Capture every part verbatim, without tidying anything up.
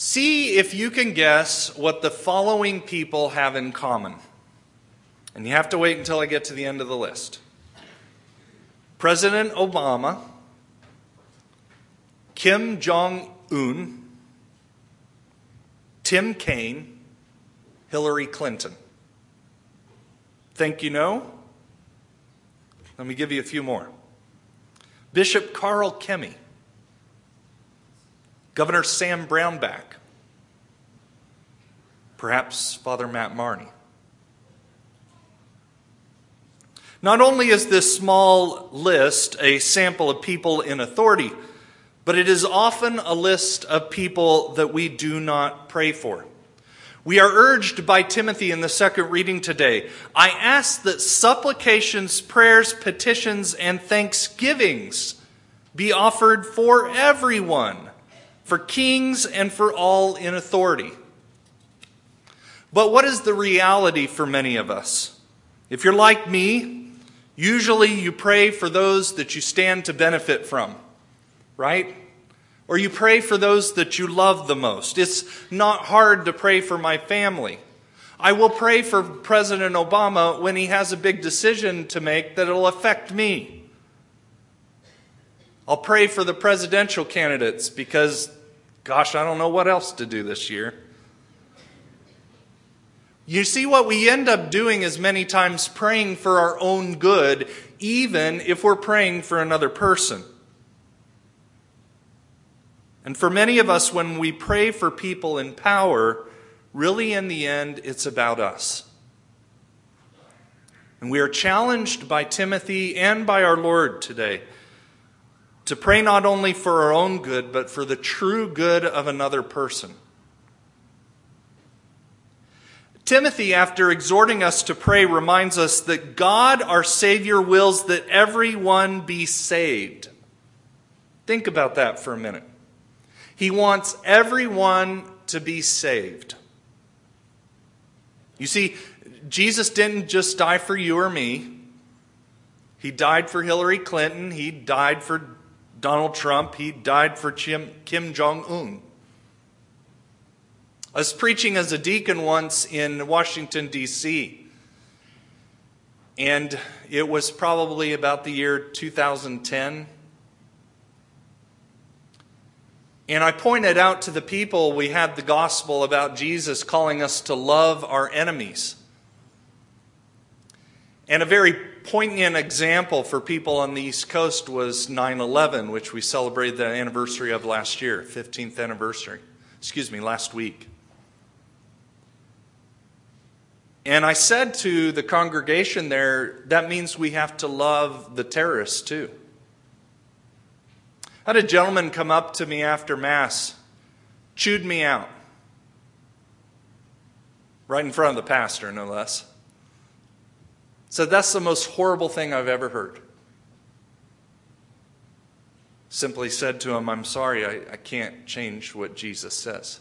See if you can guess what the following people have in common. And you have to wait until I get to the end of the list. President Obama, Kim Jong-un, Tim Kaine, Hillary Clinton. Think you know? Let me give you a few more. Bishop Carl Kemme, Governor Sam Brownback, perhaps Father Matt Marney. Not only is this small list a sample of people in authority, but it is often a list of people that we do not pray for. We are urged by Timothy in the second reading today. I ask that supplications, prayers, petitions, and thanksgivings be offered for everyone, for kings and for all in authority. But what is the reality for many of us? If you're like me, usually you pray for those that you stand to benefit from, right? Or you pray for those that you love the most. It's not hard to pray for my family. I will pray for President Obama when he has a big decision to make that will affect me. I'll pray for the presidential candidates because, gosh, I don't know what else to do this year. You see, what we end up doing is many times praying for our own good, even if we're praying for another person. And for many of us, when we pray for people in power, really in the end, it's about us. And we are challenged by Timothy and by our Lord today to pray not only for our own good, but for the true good of another person. Timothy, after exhorting us to pray, reminds us that God, our Savior, wills that everyone be saved. Think about that for a minute. He wants everyone to be saved. You see, Jesus didn't just die for you or me. He died for Hillary Clinton. He died for Donald Trump. He died for Kim, Kim Jong-un. I was preaching as a deacon once in Washington, D C And it was probably about the year two thousand ten. And I pointed out to the people we had the gospel about Jesus calling us to love our enemies. And a very poignant example for people on the East Coast was nine eleven, which we celebrated the anniversary of last year, fifteenth anniversary. Excuse me, last week. And I said to the congregation there, that means we have to love the terrorists too. I had a gentleman come up to me after Mass, chewed me out. Right in front of the pastor, no less. Said, that's the most horrible thing I've ever heard. Simply said to him, I'm sorry, I, I can't change what Jesus says.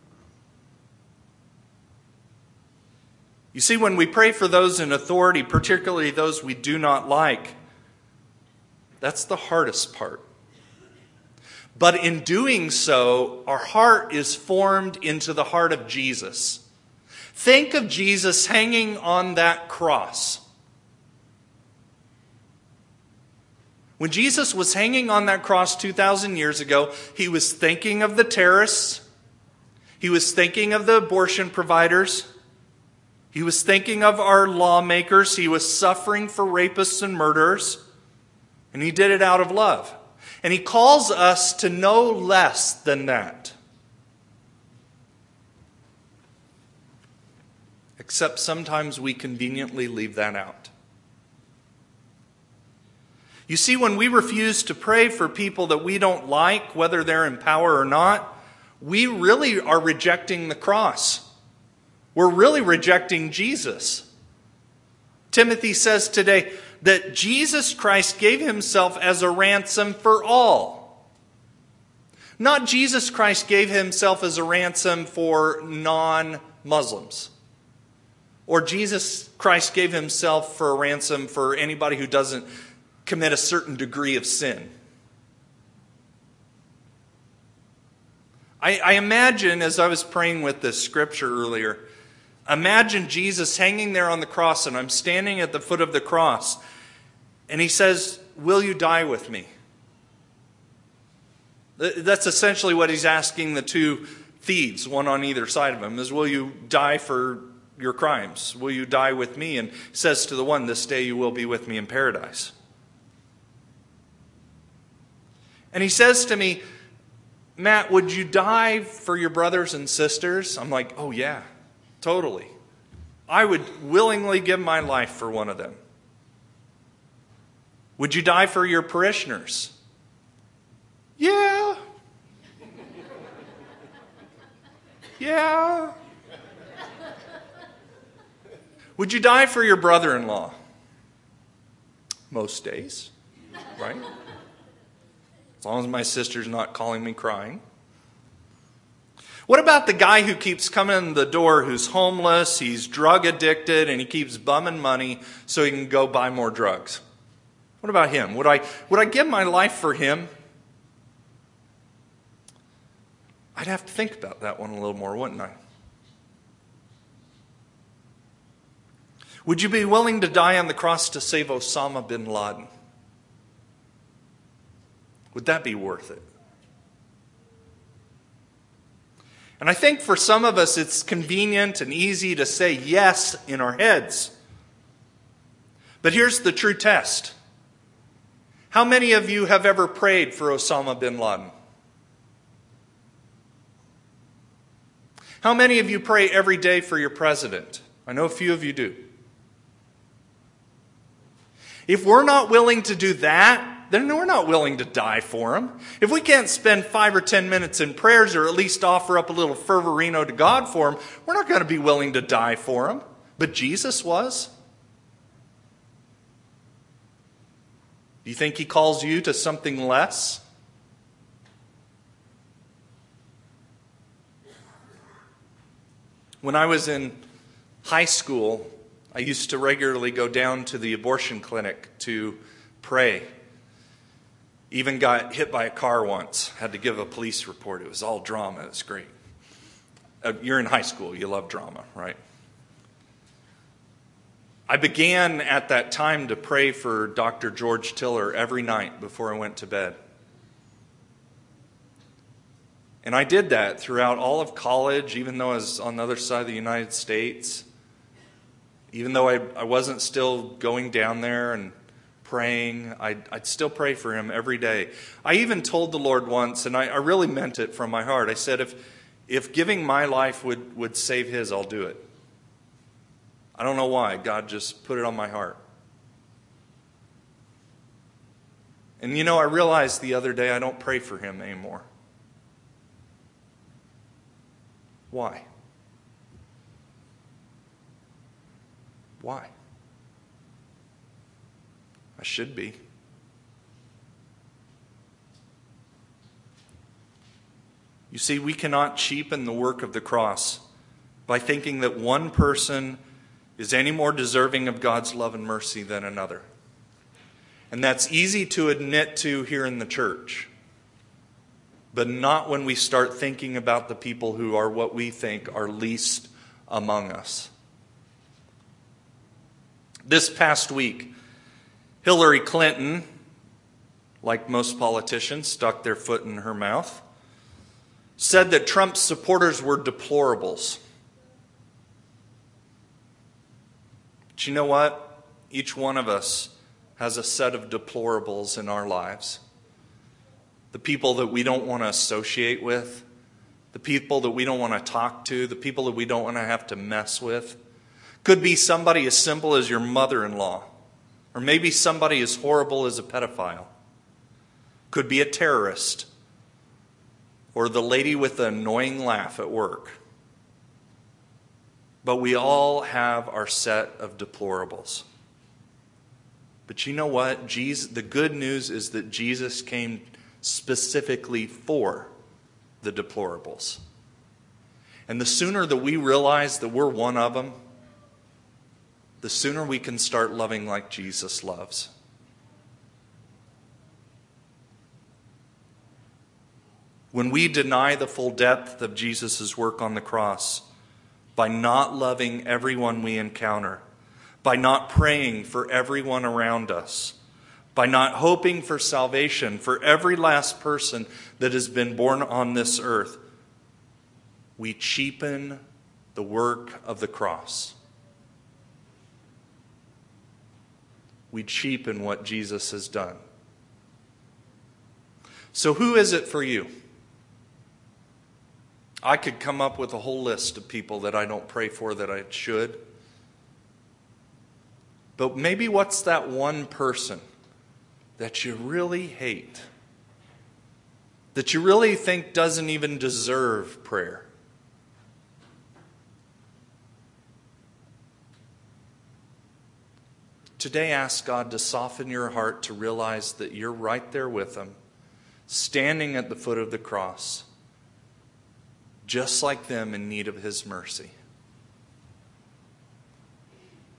You see, when we pray for those in authority, particularly those we do not like, that's the hardest part. But in doing so, our heart is formed into the heart of Jesus. Think of Jesus hanging on that cross. When Jesus was hanging on that cross two thousand years ago, he was thinking of the terrorists. He was thinking of the abortion providers. He was thinking of our lawmakers. He was suffering for rapists and murderers. And he did it out of love. And he calls us to no less than that. Except sometimes we conveniently leave that out. You see, when we refuse to pray for people that we don't like, whether they're in power or not, we really are rejecting the cross. We're really rejecting Jesus. Timothy says today that Jesus Christ gave himself as a ransom for all. Not Jesus Christ gave himself as a ransom for non-Muslims. Or Jesus Christ gave himself for a ransom for anybody who doesn't commit a certain degree of sin. I, I imagine, as I was praying with this scripture earlier, imagine Jesus hanging there on the cross, and I'm standing at the foot of the cross, and he says, "Will you die with me?" That's essentially what he's asking the two thieves, one on either side of him, is, will you die for your crimes? Will you die with me? And says to the one, this day you will be with me in paradise. And he says to me, Matt, would you die for your brothers and sisters? I'm like, oh yeah, totally. I would willingly give my life for one of them. Would you die for your parishioners? Yeah. Yeah. Would you die for your brother-in-law? Most days, right? As long as my sister's not calling me crying. What about the guy who keeps coming in the door, who's homeless, he's drug addicted, and he keeps bumming money so he can go buy more drugs? What about him? Would I, would I give my life for him? I'd have to think about that one a little more, wouldn't I? Would you be willing to die on the cross to save Osama bin Laden? Would that be worth it? And I think for some of us it's convenient and easy to say yes in our heads. But here's the true test. How many of you have ever prayed for Osama bin Laden? How many of you pray every day for your president? I know a few of you do. If we're not willing to do that, then we're not willing to die for him. If we can't spend five or ten minutes in prayers or at least offer up a little fervorino to God for him, we're not going to be willing to die for him. But Jesus was. Do you think he calls you to something less? When I was in high school, I used to regularly go down to the abortion clinic to pray. Even got hit by a car once. Had to give a police report. It was all drama. It was great. Uh, you're in high school. You love drama, right? I began at that time to pray for Doctor George Tiller every night before I went to bed. And I did that throughout all of college, even though I was on the other side of the United States. Even though I, I wasn't still going down there and praying, I'd, I'd still pray for him every day. I even told the Lord once, and I, I really meant it from my heart, I said, if, if giving my life would, would save his, I'll do it. I don't know why. God just put it on my heart. And you know, I realized the other day I don't pray for him anymore. Why? Why? I should be. You see, we cannot cheapen the work of the cross by thinking that one person is any more deserving of God's love and mercy than another. And that's easy to admit to here in the church, but not when we start thinking about the people who are what we think are least among us. This past week, Hillary Clinton, like most politicians, stuck their foot in her mouth, said that Trump's supporters were deplorables. But you know what? Each one of us has a set of deplorables in our lives. The people that we don't want to associate with, the people that we don't want to talk to, the people that we don't want to have to mess with. Could be somebody as simple as your mother-in-law, or maybe somebody as horrible as a pedophile. Could be a terrorist, or the lady with the annoying laugh at work. But we all have our set of deplorables. But you know what? Jesus, the good news is that Jesus came specifically for the deplorables. And the sooner that we realize that we're one of them, the sooner we can start loving like Jesus loves. when we deny the full depth of Jesus' work on the cross by not loving everyone we encounter, by not praying for everyone around us, by not hoping for salvation for every last person that has been born on this earth, we cheapen the work of the cross. We cheapen what Jesus has done. So who is it for you? I could come up with a whole list of people that I don't pray for that I should. But maybe what's that one person that you really hate? That you really think doesn't even deserve prayer? Today, ask God to soften your heart to realize that you're right there with Him, standing at the foot of the cross, just like them in need of His mercy.